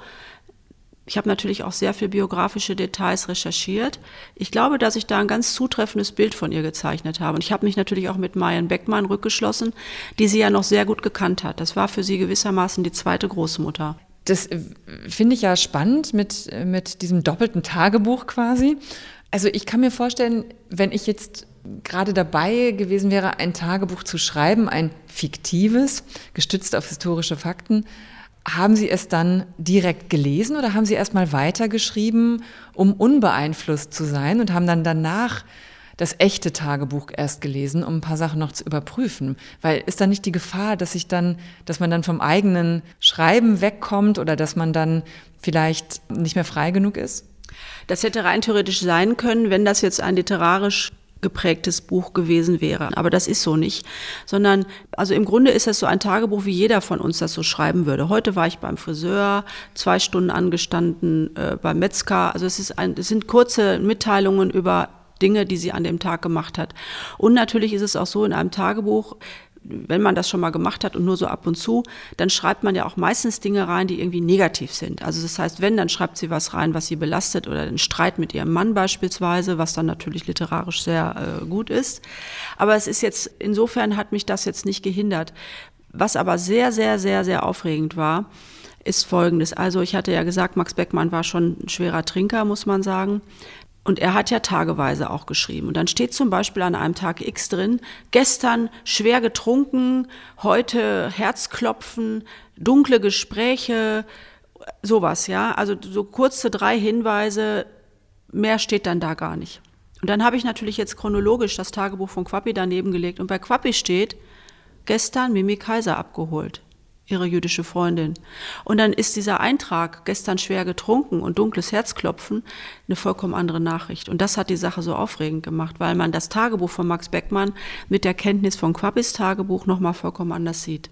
ich habe natürlich auch sehr viel biografische Details recherchiert, ich glaube, dass ich da ein ganz zutreffendes Bild von ihr gezeichnet habe. Und ich habe mich natürlich auch mit Marion Beckmann rückgeschlossen, die sie ja noch sehr gut gekannt hat. Das war für sie gewissermaßen die zweite Großmutter. Das finde ich ja spannend mit, mit diesem doppelten Tagebuch quasi. Also ich kann mir vorstellen, wenn ich jetzt gerade dabei gewesen wäre, ein Tagebuch zu schreiben, ein fiktives, gestützt auf historische Fakten, haben Sie es dann direkt gelesen oder haben Sie erst mal weitergeschrieben, um unbeeinflusst zu sein und haben dann danach das echte Tagebuch erst gelesen, um ein paar Sachen noch zu überprüfen? Weil ist da nicht die Gefahr, dass sich dann, dass man dann vom eigenen Schreiben wegkommt oder dass man dann vielleicht nicht mehr frei genug ist? Das hätte rein theoretisch sein können, wenn das jetzt ein literarisch geprägtes Buch gewesen wäre. Aber das ist so nicht, sondern also im Grunde ist das so ein Tagebuch, wie jeder von uns das so schreiben würde. Heute war ich beim Friseur, zwei Stunden angestanden äh, beim Metzger. Also es ist ein, es sind kurze Mitteilungen über Dinge, die sie an dem Tag gemacht hat. Und natürlich ist es auch so in einem Tagebuch, wenn man das schon mal gemacht hat und nur so ab und zu, dann schreibt man ja auch meistens Dinge rein, die irgendwie negativ sind. Also das heißt, wenn, dann schreibt sie was rein, was sie belastet oder den Streit mit ihrem Mann beispielsweise, was dann natürlich literarisch sehr äh, gut ist. Aber es ist jetzt, insofern hat mich das jetzt nicht gehindert. Was aber sehr, sehr, sehr, sehr aufregend war, ist Folgendes. Also ich hatte ja gesagt, Max Beckmann war schon ein schwerer Trinker, muss man sagen. Und er hat ja tageweise auch geschrieben. Und dann steht zum Beispiel an einem Tag X drin, gestern schwer getrunken, heute Herzklopfen, dunkle Gespräche, sowas, ja. Also so kurze drei Hinweise, mehr steht dann da gar nicht. Und dann habe ich natürlich jetzt chronologisch das Tagebuch von Quappi daneben gelegt. Und bei Quappi steht, gestern Mimi Kaiser abgeholt, ihre jüdische Freundin. Und dann ist dieser Eintrag, gestern schwer getrunken und dunkles Herzklopfen, eine vollkommen andere Nachricht. Und das hat die Sache so aufregend gemacht, weil man das Tagebuch von Max Beckmann mit der Kenntnis von Quappis Tagebuch nochmal vollkommen anders sieht.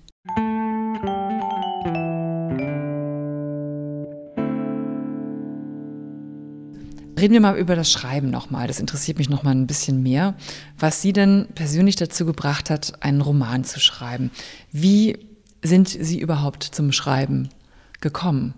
Reden wir mal über das Schreiben nochmal. Das interessiert mich nochmal ein bisschen mehr, was Sie denn persönlich dazu gebracht hat, einen Roman zu schreiben. Wie sind Sie überhaupt zum Schreiben gekommen?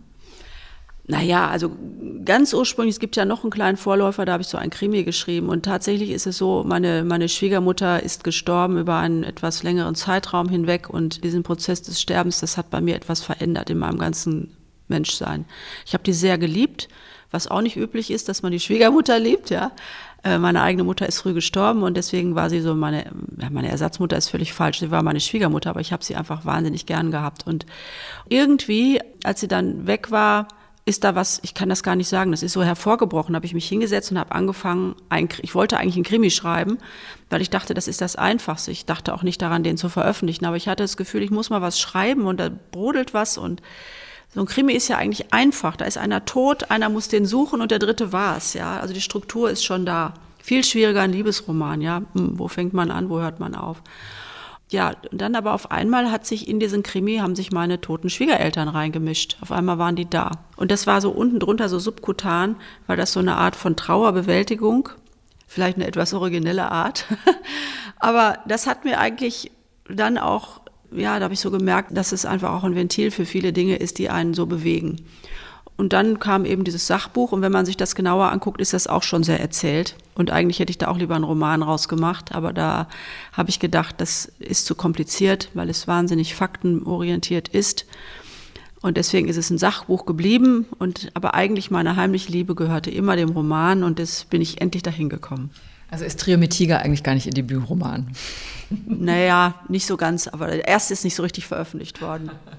Naja, also ganz ursprünglich, es gibt ja noch einen kleinen Vorläufer, da habe ich so ein Krimi geschrieben und tatsächlich ist es so, meine, meine Schwiegermutter ist gestorben über einen etwas längeren Zeitraum hinweg und diesen Prozess des Sterbens, das hat bei mir etwas verändert in meinem ganzen Menschsein. Ich habe die sehr geliebt, was auch nicht üblich ist, dass man die Schwiegermutter liebt, ja. Meine eigene Mutter ist früh gestorben und deswegen war sie so meine, ja, meine Ersatzmutter ist völlig falsch, sie war meine Schwiegermutter, aber ich habe sie einfach wahnsinnig gern gehabt. Und irgendwie, als sie dann weg war, ist da was, ich kann das gar nicht sagen, das ist so hervorgebrochen, habe ich mich hingesetzt und habe angefangen, ein, ich wollte eigentlich einen Krimi schreiben, weil ich dachte, das ist das Einfachste. Ich dachte auch nicht daran, den zu veröffentlichen, aber ich hatte das Gefühl, ich muss mal was schreiben und da brodelt was und so ein Krimi ist ja eigentlich einfach. Da ist einer tot, einer muss den suchen und der dritte war's, ja. Also die Struktur ist schon da. Viel schwieriger ein Liebesroman, ja. Hm, wo fängt man an, wo hört man auf? Ja, und dann aber auf einmal hat sich in diesen Krimi, haben sich meine toten Schwiegereltern reingemischt. Auf einmal waren die da. Und das war so unten drunter so subkutan, weil das so eine Art von Trauerbewältigung, vielleicht eine etwas originelle Art. Aber das hat mir eigentlich dann auch, ja, da habe ich so gemerkt, dass es einfach auch ein Ventil für viele Dinge ist, die einen so bewegen. Und dann kam eben dieses Sachbuch und wenn man sich das genauer anguckt, ist das auch schon sehr erzählt. Und eigentlich hätte ich da auch lieber einen Roman rausgemacht, aber da habe ich gedacht, das ist zu kompliziert, weil es wahnsinnig faktenorientiert ist. Und deswegen ist es ein Sachbuch geblieben. Und, aber eigentlich meine heimliche Liebe gehörte immer dem Roman und das bin ich endlich dahin gekommen. Also ist Trio mit Tiger eigentlich gar nicht Ihr Debütroman? Naja, nicht so ganz, aber der erste ist nicht so richtig veröffentlicht worden.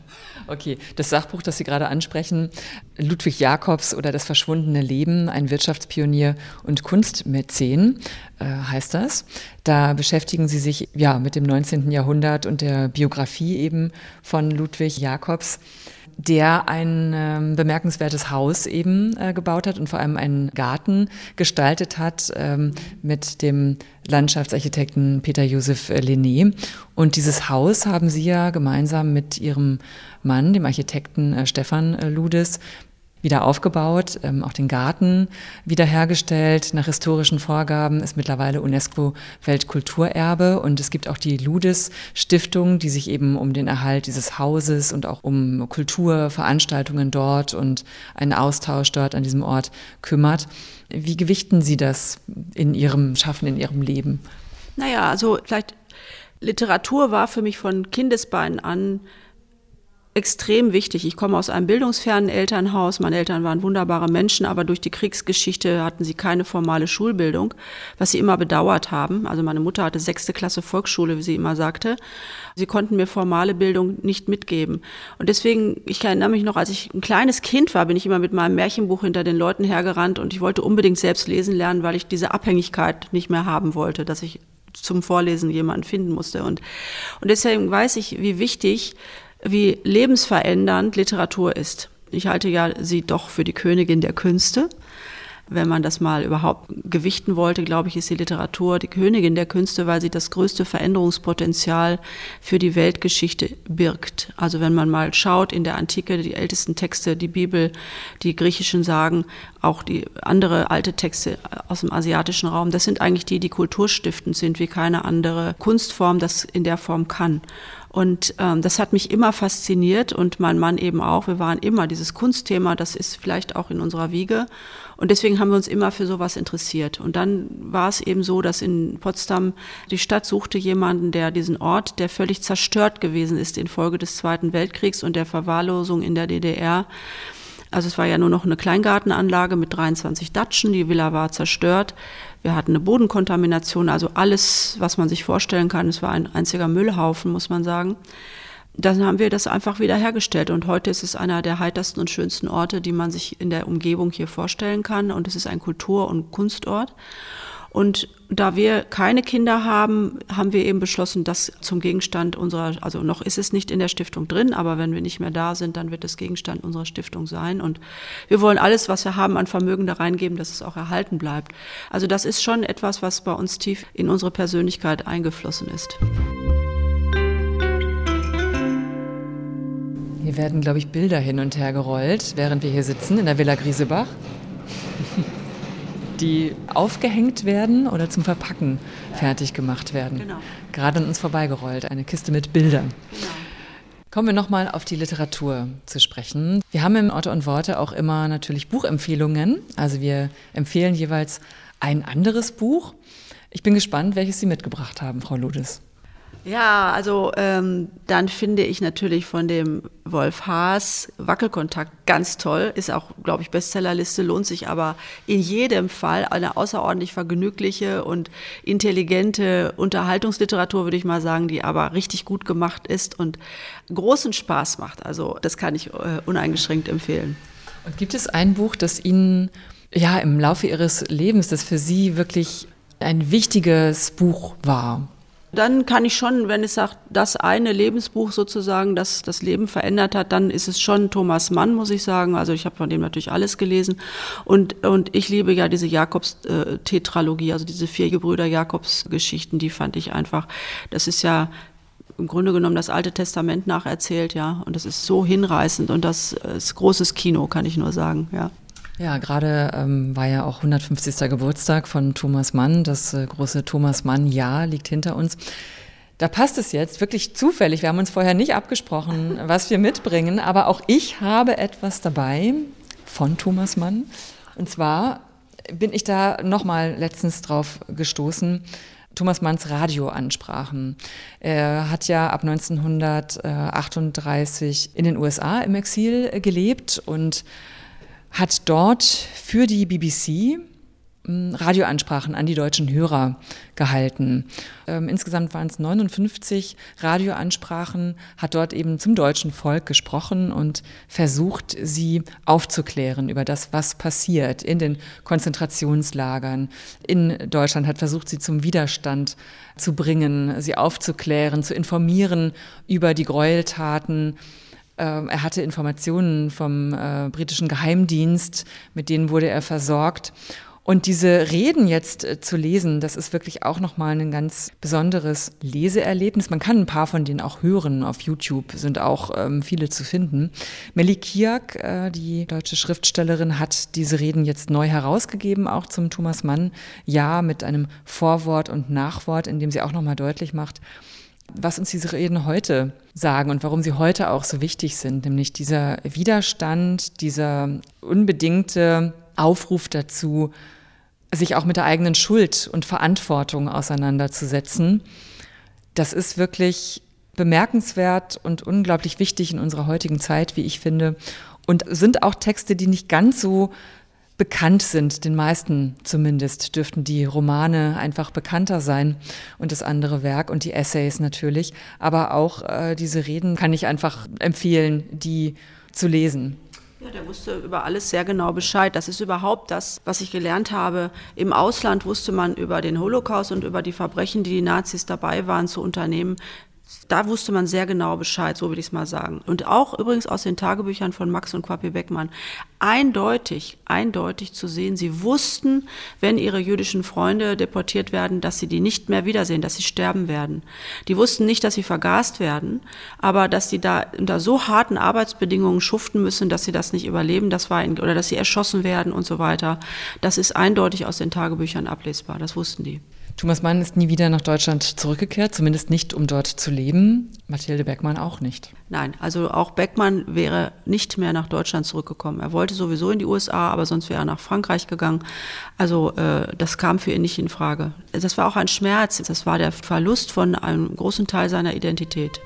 Okay, das Sachbuch, das Sie gerade ansprechen, Ludwig Jacobs oder das verschwundene Leben, ein Wirtschaftspionier und Kunstmäzen, äh, heißt das. Da beschäftigen Sie sich ja mit dem neunzehnten Jahrhundert und der Biografie eben von Ludwig Jacobs, der ein ähm, bemerkenswertes Haus eben äh, gebaut hat und vor allem einen Garten gestaltet hat ähm, mit dem Landschaftsarchitekten Peter Joseph Lenné. Und dieses Haus haben Sie ja gemeinsam mit Ihrem Mann, dem Architekten äh, Stefan äh, Ludes, wieder aufgebaut, ähm, auch den Garten wiederhergestellt. Nach historischen Vorgaben ist mittlerweile UNESCO-Weltkulturerbe und es gibt auch die Ludes-Stiftung, die sich eben um den Erhalt dieses Hauses und auch um Kulturveranstaltungen dort und einen Austausch dort an diesem Ort kümmert. Wie gewichten Sie das in Ihrem Schaffen, in Ihrem Leben? Naja, also vielleicht Literatur war für mich von Kindesbeinen an extrem wichtig. Ich komme aus einem bildungsfernen Elternhaus. Meine Eltern waren wunderbare Menschen, aber durch die Kriegsgeschichte hatten sie keine formale Schulbildung, was sie immer bedauert haben. Also meine Mutter hatte sechste Klasse Volksschule, wie sie immer sagte. Sie konnten mir formale Bildung nicht mitgeben. Und deswegen, ich erinnere mich noch, als ich ein kleines Kind war, bin ich immer mit meinem Märchenbuch hinter den Leuten hergerannt und ich wollte unbedingt selbst lesen lernen, weil ich diese Abhängigkeit nicht mehr haben wollte, dass ich zum Vorlesen jemanden finden musste. Und, und deswegen weiß ich, wie wichtig, wie lebensverändernd Literatur ist. Ich halte ja sie doch für die Königin der Künste. Wenn man das mal überhaupt gewichten wollte, glaube ich, ist die Literatur die Königin der Künste, weil sie das größte Veränderungspotenzial für die Weltgeschichte birgt. Also wenn man mal schaut in der Antike, die ältesten Texte, die Bibel, die griechischen Sagen, auch die andere alte Texte aus dem asiatischen Raum, das sind eigentlich die, die kulturstiftend sind, wie keine andere Kunstform das in der Form kann. Und ähm, das hat mich immer fasziniert und mein Mann eben auch. Wir waren immer dieses Kunstthema, das ist vielleicht auch in unserer Wiege. Und deswegen haben wir uns immer für sowas interessiert. Und dann war es eben so, dass in Potsdam die Stadt suchte jemanden, der diesen Ort, der völlig zerstört gewesen ist infolge des Zweiten Weltkriegs und der Verwahrlosung in der D D R. Also es war ja nur noch eine Kleingartenanlage mit dreiundzwanzig Datschen, die Villa war zerstört. Wir hatten eine Bodenkontamination, also alles, was man sich vorstellen kann. Es war ein einziger Müllhaufen, muss man sagen. Dann haben wir das einfach wieder hergestellt und heute ist es einer der heitersten und schönsten Orte, die man sich in der Umgebung hier vorstellen kann und es ist ein Kultur- und Kunstort. Und da wir keine Kinder haben, haben wir eben beschlossen, das zum Gegenstand unserer, also noch ist es nicht in der Stiftung drin, aber wenn wir nicht mehr da sind, dann wird es Gegenstand unserer Stiftung sein. Und wir wollen alles, was wir haben an Vermögen da reingeben, dass es auch erhalten bleibt. Also das ist schon etwas, was bei uns tief in unsere Persönlichkeit eingeflossen ist. Hier werden, glaube ich, Bilder hin und her gerollt, während wir hier sitzen in der Villa Griesebach, die aufgehängt werden oder zum Verpacken fertig gemacht werden. Genau. Gerade an uns vorbeigerollt, eine Kiste mit Bildern. Genau. Kommen wir nochmal auf die Literatur zu sprechen. Wir haben im Orte und Worte auch immer natürlich Buchempfehlungen. Also wir empfehlen jeweils ein anderes Buch. Ich bin gespannt, welches Sie mitgebracht haben, Frau Ludes. Ja, also ähm, dann finde ich natürlich von dem Wolf Haas Wackelkontakt ganz toll, ist auch, glaube ich, Bestsellerliste, lohnt sich aber in jedem Fall eine außerordentlich vergnügliche und intelligente Unterhaltungsliteratur, würde ich mal sagen, die aber richtig gut gemacht ist und großen Spaß macht. Also das kann ich äh, uneingeschränkt empfehlen. Und gibt es ein Buch, das Ihnen ja im Laufe Ihres Lebens, das für Sie wirklich ein wichtiges Buch war? Dann kann ich schon, wenn es sagt, das eine Lebensbuch sozusagen, das das Leben verändert hat, dann ist es schon Thomas Mann, muss ich sagen. Also ich habe von dem natürlich alles gelesen. Und, und ich liebe ja diese Jakobs-Tetralogie, also diese vier Gebrüder Jakobs-Geschichten, die fand ich einfach, das ist ja im Grunde genommen das Alte Testament nacherzählt, ja. Und das ist so hinreißend und das ist großes Kino, kann ich nur sagen, ja. Ja, gerade ähm, war ja auch hundertfünfzigster Geburtstag von Thomas Mann. Das äh, große Thomas Mann-Jahr liegt hinter uns. Da passt es jetzt wirklich zufällig. Wir haben uns vorher nicht abgesprochen, was wir mitbringen. Aber auch ich habe etwas dabei von Thomas Mann. Und zwar bin ich da nochmal letztens drauf gestoßen. Thomas Manns Radioansprachen. Er hat ja ab neunzehnhundertachtunddreißig in den U S A im Exil gelebt und hat dort für die B B C Radioansprachen an die deutschen Hörer gehalten. Ähm, insgesamt waren es neunundfünfzig Radioansprachen, hat dort eben zum deutschen Volk gesprochen und versucht, sie aufzuklären über das, was passiert in den Konzentrationslagern in Deutschland, hat versucht, sie zum Widerstand zu bringen, sie aufzuklären, zu informieren über die Gräueltaten. Er hatte Informationen vom äh, britischen Geheimdienst, mit denen wurde er versorgt. Und diese Reden jetzt äh, zu lesen, das ist wirklich auch nochmal ein ganz besonderes Leseerlebnis. Man kann ein paar von denen auch hören. Auf YouTube sind auch ähm, viele zu finden. Melly Kiak, äh, die deutsche Schriftstellerin, hat diese Reden jetzt neu herausgegeben, auch zum Thomas Mann-Jahr mit einem Vorwort und Nachwort, in dem sie auch nochmal deutlich macht, was uns diese Reden heute sagen und warum sie heute auch so wichtig sind, nämlich dieser Widerstand, dieser unbedingte Aufruf dazu, sich auch mit der eigenen Schuld und Verantwortung auseinanderzusetzen. Das ist wirklich bemerkenswert und unglaublich wichtig in unserer heutigen Zeit, wie ich finde, und sind auch Texte, die nicht ganz so bekannt sind, den meisten zumindest, dürften die Romane einfach bekannter sein und das andere Werk und die Essays natürlich. Aber auch äh, diese Reden kann ich einfach empfehlen, die zu lesen. Ja, der wusste über alles sehr genau Bescheid. Das ist überhaupt das, was ich gelernt habe. Im Ausland wusste man über den Holocaust und über die Verbrechen, die die Nazis dabei waren zu unternehmen. Da wusste man sehr genau Bescheid, so will ich es mal sagen. Und auch übrigens aus den Tagebüchern von Max und Kwapie Beckmann. Eindeutig, eindeutig zu sehen, sie wussten, wenn ihre jüdischen Freunde deportiert werden, dass sie die nicht mehr wiedersehen, dass sie sterben werden. Die wussten nicht, dass sie vergast werden, aber dass sie da unter so harten Arbeitsbedingungen schuften müssen, dass sie das nicht überleben, das war in, oder dass sie erschossen werden und so weiter. Das ist eindeutig aus den Tagebüchern ablesbar, das wussten die. Thomas Mann ist nie wieder nach Deutschland zurückgekehrt, zumindest nicht, um dort zu leben. Mathilde Beckmann auch nicht. Nein, also auch Beckmann wäre nicht mehr nach Deutschland zurückgekommen. Er wollte sowieso in die U S A, aber sonst wäre er nach Frankreich gegangen. Also äh, das kam für ihn nicht in Frage. Das war auch ein Schmerz, das war der Verlust von einem großen Teil seiner Identität.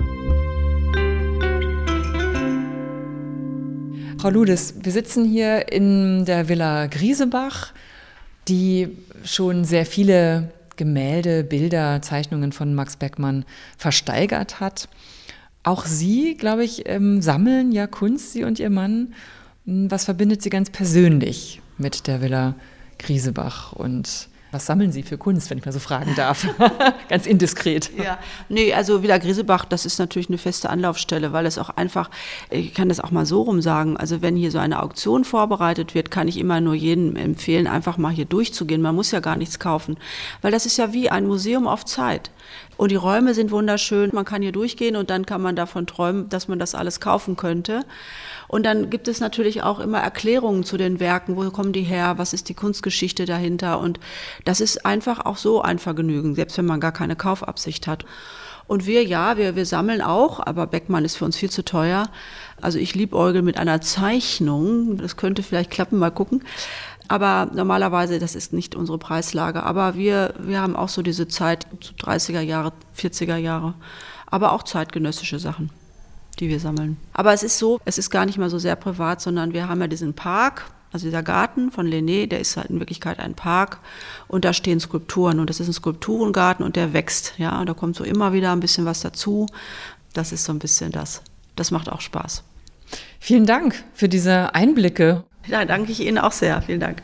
Frau Ludes, wir sitzen hier in der Villa Griesebach, die schon sehr viele Gemälde, Bilder, Zeichnungen von Max Beckmann versteigert hat. Auch Sie, glaube ich, sammeln ja Kunst, Sie und Ihr Mann. Was verbindet Sie ganz persönlich mit der Villa Griesebach und was sammeln Sie für Kunst, wenn ich mal so fragen darf? Ganz indiskret. Ja, nee, also Villa Griesebach, das ist natürlich eine feste Anlaufstelle, weil es auch einfach, ich kann das auch mal so rum sagen, also wenn hier so eine Auktion vorbereitet wird, kann ich immer nur jedem empfehlen, einfach mal hier durchzugehen. Man muss ja gar nichts kaufen, weil das ist ja wie ein Museum auf Zeit. Und die Räume sind wunderschön, man kann hier durchgehen und dann kann man davon träumen, dass man das alles kaufen könnte. Und dann gibt es natürlich auch immer Erklärungen zu den Werken, wo kommen die her, was ist die Kunstgeschichte dahinter, und das ist einfach auch so ein Vergnügen, selbst wenn man gar keine Kaufabsicht hat. Und wir, ja, wir, wir sammeln auch, aber Beckmann ist für uns viel zu teuer. Also ich liebäugel mit einer Zeichnung, das könnte vielleicht klappen, mal gucken. Aber normalerweise, das ist nicht unsere Preislage. Aber wir, wir haben auch so diese Zeit, so dreißiger Jahre, vierziger Jahre, aber auch zeitgenössische Sachen, die wir sammeln. Aber es ist so, es ist gar nicht mal so sehr privat, sondern wir haben ja diesen Park, also dieser Garten von Lenné, der ist halt in Wirklichkeit ein Park und da stehen Skulpturen und das ist ein Skulpturengarten und der wächst, ja, und da kommt so immer wieder ein bisschen was dazu. Das ist so ein bisschen das. Das macht auch Spaß. Vielen Dank für diese Einblicke. Ja, danke ich Ihnen auch sehr. Vielen Dank.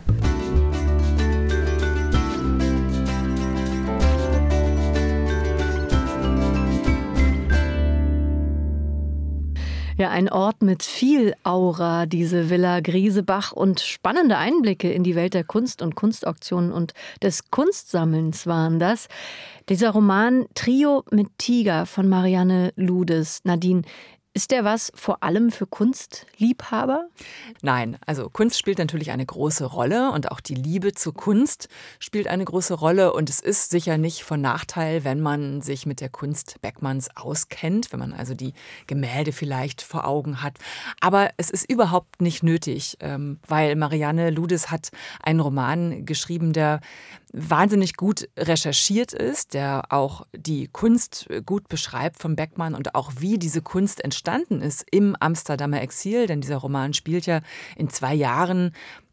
Ja, ein Ort mit viel Aura, diese Villa Griesebach, und spannende Einblicke in die Welt der Kunst und Kunstauktionen und des Kunstsammelns waren das. Dieser Roman Trio mit Tiger von Marianne Ludes. Nadine, ist der was vor allem für Kunstliebhaber? Nein, also Kunst spielt natürlich eine große Rolle und auch die Liebe zur Kunst spielt eine große Rolle und es ist sicher nicht von Nachteil, wenn man sich mit der Kunst Beckmanns auskennt, wenn man also die Gemälde vielleicht vor Augen hat. Aber es ist überhaupt nicht nötig, weil Marianne Ludes hat einen Roman geschrieben, der wahnsinnig gut recherchiert ist, der auch die Kunst gut beschreibt von Beckmann und auch wie diese Kunst entstanden ist im Amsterdamer Exil, denn dieser Roman spielt ja in zwei Jahren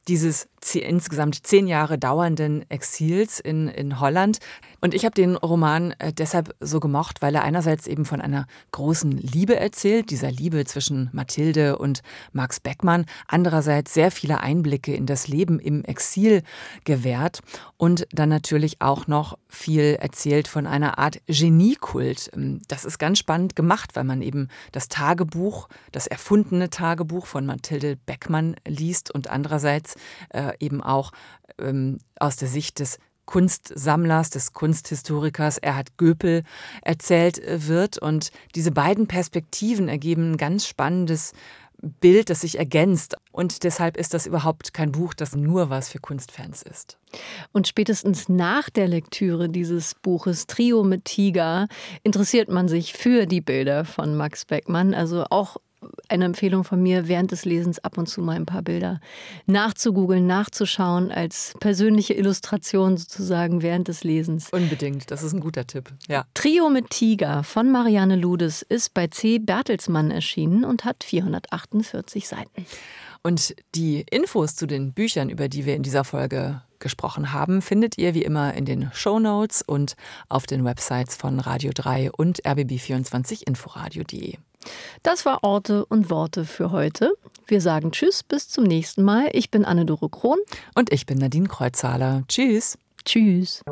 dieses insgesamt zehn Jahre dauernden Exils in, in Holland. Und ich habe den Roman äh, deshalb so gemocht, weil er einerseits eben von einer großen Liebe erzählt, dieser Liebe zwischen Mathilde und Max Beckmann, andererseits sehr viele Einblicke in das Leben im Exil gewährt und dann natürlich auch noch viel erzählt von einer Art Geniekult. Das ist ganz spannend gemacht, weil man eben das Tagebuch, das erfundene Tagebuch von Mathilde Beckmann liest und andererseits äh, eben auch ähm, aus der Sicht des Kunstsammlers, des Kunsthistorikers Erhard Göpel erzählt wird. Und diese beiden Perspektiven ergeben ein ganz spannendes Bild, das sich ergänzt. Und deshalb ist das überhaupt kein Buch, das nur was für Kunstfans ist. Und spätestens nach der Lektüre dieses Buches Trio mit Tiger interessiert man sich für die Bilder von Max Beckmann. Also auch eine Empfehlung von mir, während des Lesens ab und zu mal ein paar Bilder nachzugoogeln, nachzuschauen, als persönliche Illustration sozusagen während des Lesens. Unbedingt, das ist ein guter Tipp. Ja. Trio mit Tiger von Marianne Ludes ist bei C. Bertelsmann erschienen und hat vierhundertachtundvierzig Seiten. Und die Infos zu den Büchern, über die wir in dieser Folge gesprochen haben, findet ihr wie immer in den Shownotes und auf den Websites von Radio drei und R B B vierundzwanzig inforadio punkt de. Das war Orte und Worte für heute. Wir sagen Tschüss, bis zum nächsten Mal. Ich bin Anne-Dore Krohn. Und ich bin Nadine Kreuzhaler. Tschüss. Tschüss.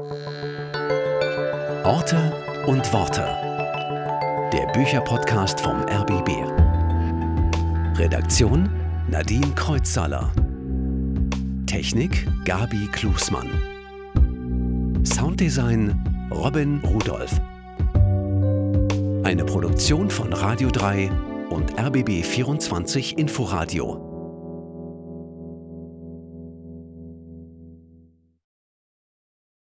Orte und Worte. Der Bücherpodcast vom R B B. Redaktion Nadine Kreuzhaler. Technik Gabi Klusmann. Sounddesign Robin Rudolph. Eine Produktion von Radio drei und R B B vierundzwanzig Inforadio.